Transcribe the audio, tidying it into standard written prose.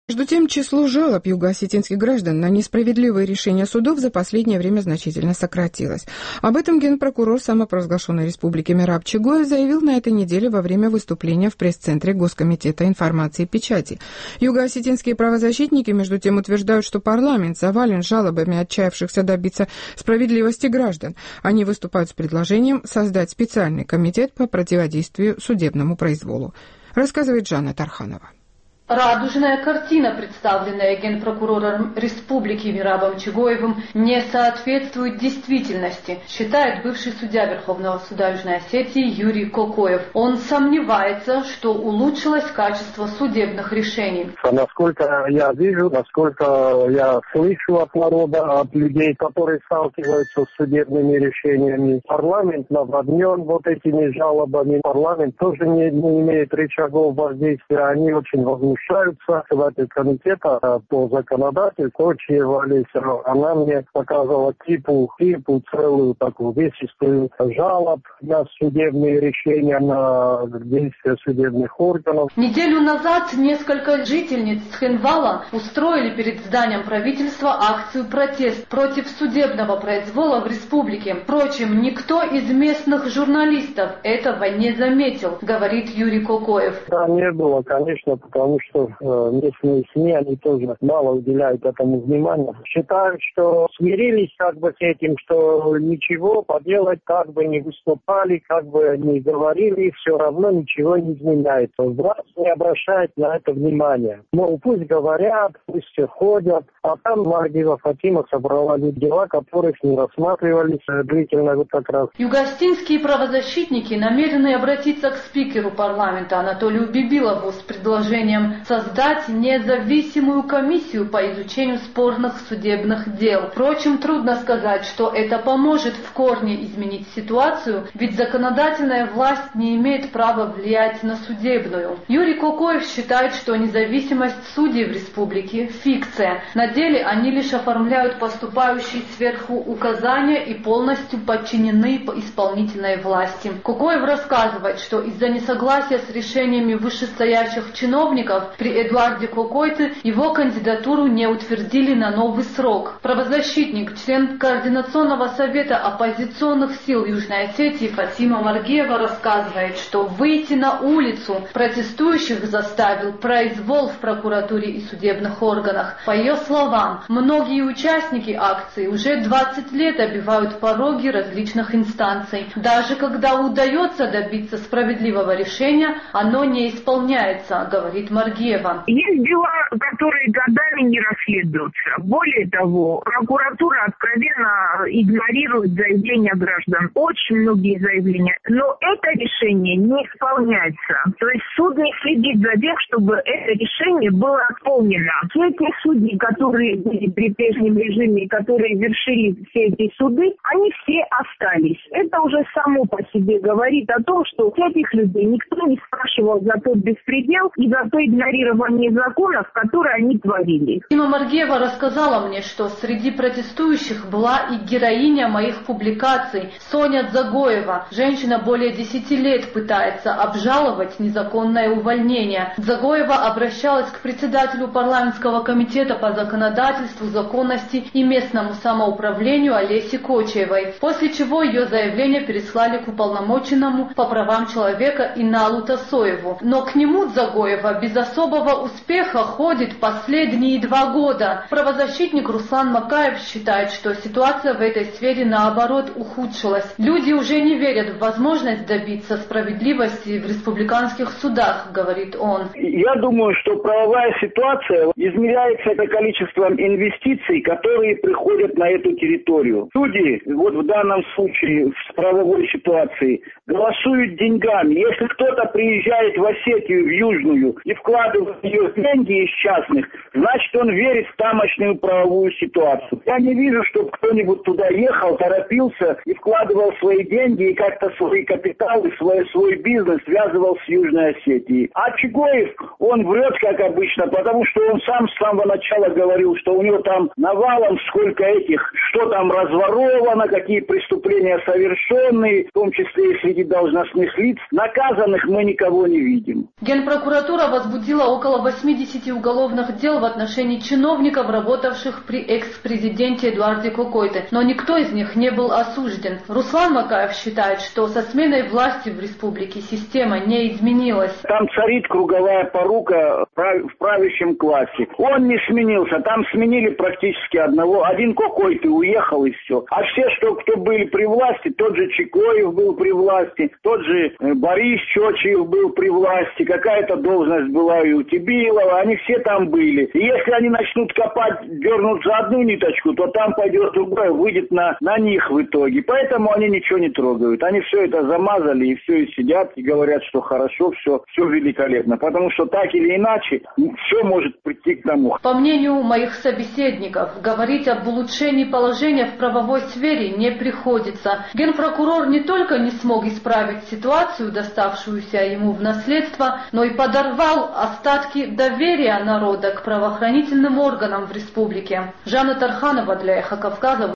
Между тем, число жалоб юго-осетинских граждан на несправедливые решения судов за последнее время значительно сократилось. Об этом генпрокурор самопровозглашенной республики Мераб Чагоев заявил на этой неделе во время выступления в пресс-центре Госкомитета информации и печати. Юго-осетинские правозащитники, между тем, утверждают, что парламент завален жалобами отчаявшихся добиться справедливости граждан. Они выступают с предложением создать специальный комитет по противодействию судебному произволу. Рассказывает Жанна Тарханова. Радужная картина, представленная генпрокурором республики Мерабом Чагоевым, не соответствует действительности, считает бывший судья Верховного суда Южной Осетии Юрий Кокоев. Он сомневается, что улучшилось качество судебных решений. Насколько я вижу, насколько я слышу от народа, от людей, которые сталкиваются с судебными решениями, парламент наводнен вот этими жалобами. Парламент тоже не имеет рычагов воздействия, они очень возмущаются. Председатель комитета по законодательству Чьевалис, она мне показала типу целую такую весистую жалоб на судебные решения, на действия судебных органов. Неделю назад несколько жительниц Цхинвала устроили перед зданием правительства акцию протест против судебного произвола в республике. Впрочем, никто из местных журналистов этого не заметил, говорит Юрий Кокоев. Да, не было, конечно, потому что местные СМИ, они тоже мало уделяют этому внимания. Считают, что смирились как бы с этим, что ничего поделать, как бы не выступали, как бы не говорили, все равно ничего не изменяется. Власть не обращает на это внимания. Мол, пусть говорят, пусть ходят. А там Мардиева Фатима собрала дела, которых не рассматривались длительно вот как раз. Юго-осетинские правозащитники намерены обратиться к спикеру парламента Анатолию Бибилову с предложением создать независимую комиссию по изучению спорных судебных дел. Впрочем, трудно сказать, что это поможет в корне изменить ситуацию, ведь законодательная власть не имеет права влиять на судебную. Юрий Кокоев считает, что независимость судей в республике – фикция. На деле они лишь оформляют поступающие сверху указания и полностью подчинены исполнительной власти. Кокоев рассказывает, что из-за несогласия с решениями вышестоящих чиновников при Эдуарде Кокойце его кандидатуру не утвердили на новый срок. Правозащитник, член Координационного совета оппозиционных сил Южной Осетии Фатима Маргиева рассказывает, что выйти на улицу протестующих заставил произвол в прокуратуре и судебных органах. По ее словам, многие участники акции уже 20 лет обивают пороги различных инстанций. Даже когда удается добиться справедливого решения, оно не исполняется, говорит Маргиева. Есть дела, которые годами не расследуются. Более того, прокуратура откровенно игнорирует заявления граждан. Очень многие заявления. Но это решение не исполняется. То есть суд не следит за тем, чтобы это решение было исполнено. Все эти судьи, которые были при прежнем режиме, которые вершили все эти суды, они все остались. Это уже само по себе говорит о том, что этих людей никто не спрашивал за тот беспредел и за то игнорирование законов, которые они творили. Фатима Маргиева рассказала мне, что среди протестующих была и героиня моих публикаций Соня Дзагоева. Женщина более 10 лет пытается обжаловать незаконное увольнение. Дзагоева обращалась к председателю парламентского комитета по законодательству, законности и местному самоуправлению Олесе Кочаевой, после чего ее заявление переслали к уполномоченному по правам человека Иналу Тасоеву. Но к нему Дзагоева без особого успеха ходит последние 2 года. Правозащитник Руслан Макаев считает, что ситуация в этой сфере наоборот ухудшилась. Люди уже не верят в возможность добиться справедливости в республиканских судах, говорит он. Я думаю, что правовая ситуация измеряется количеством инвестиций, которые приходят на эту территорию. Люди, вот в данном случае, в правовой ситуации, голосуют деньгами. Если кто-то приезжает в Осетию, в Южную, и вкладывает в нее деньги из частных, значит, он верит верит в тамошнюю правовую ситуацию. Я не вижу, чтобы кто-нибудь туда ехал, торопился и вкладывал свои деньги и как-то свои капиталы, свой бизнес связывал с Южной Осетией. А Чигоев, он врет, как обычно, потому что он сам с самого начала говорил, что у него там навалом сколько этих, что там разворовано, какие преступления совершенные, в том числе и среди должностных лиц. Наказанных мы никого не видим. Генпрокуратура возбудила около 80 уголовных дел в отношении чиновников, работавших при экс-президенте Эдуарде Кокойте, но никто из них не был осужден. Руслан Макаев считает, что со сменой власти в республике система не изменилась. Там царит круговая порука в правящем классе. Он не сменился, там сменили практически одного. Один Кокойте уехал и все. А все, кто были при власти, тот же Чикоев был при власти, тот же Борис Чочиев был при власти, какая-то должность была и у Тибилова, они все там были. И если они начнут копать, дернут за одну ниточку, то там пойдет другое, выйдет на них в итоге. Поэтому они ничего не трогают. Они все это замазали и все и сидят и говорят, что хорошо, все великолепно. Потому что так или иначе все может прийти к тому. По мнению моих собеседников, говорить об улучшении положения в правовой сфере не приходится. Генпрокурор не только не смог исправить ситуацию, доставшуюся ему в наследство, но и подорвал остатки доверия народа к правоохранительным органам в республике. Жанна Тарханова для Эхо Кавказа.